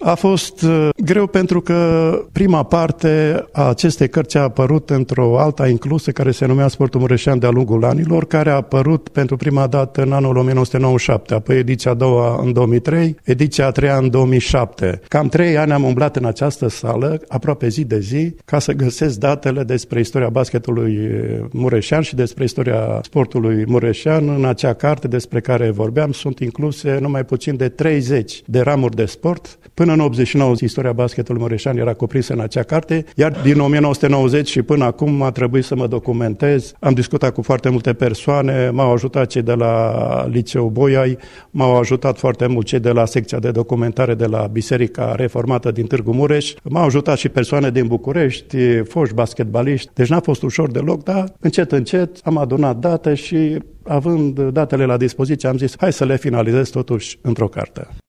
A fost greu pentru că prima parte a acestei cărți a apărut într-o alta inclusă care se numea Sportul Mureșean de-a lungul anilor, care a apărut pentru prima dată în anul 1997, apoi ediția a doua în 2003, ediția a treia în 2007. Cam 3 ani am umblat în această sală, aproape zi de zi, ca să găsesc datele despre istoria basketului mureșean și despre istoria sportului mureșean. În acea carte despre care vorbeam sunt incluse numai puțin de 30 de ramuri de sport. Până în 89, istoria basketului mureșean era cuprinsă în acea carte, iar din 1990 și până acum a trebuit să mă documentez. Am discutat cu foarte multe persoane, m-au ajutat cei de la Liceul Boiai, m-au ajutat foarte mult cei de la secția de documentare de la Biserica Reformată din Târgu Mureș, m-au ajutat și persoane din București, foști basketbaliști, deci n-a fost ușor deloc, dar încet am adunat date și având datele la dispoziție am zis hai să le finalizez totuși într-o carte.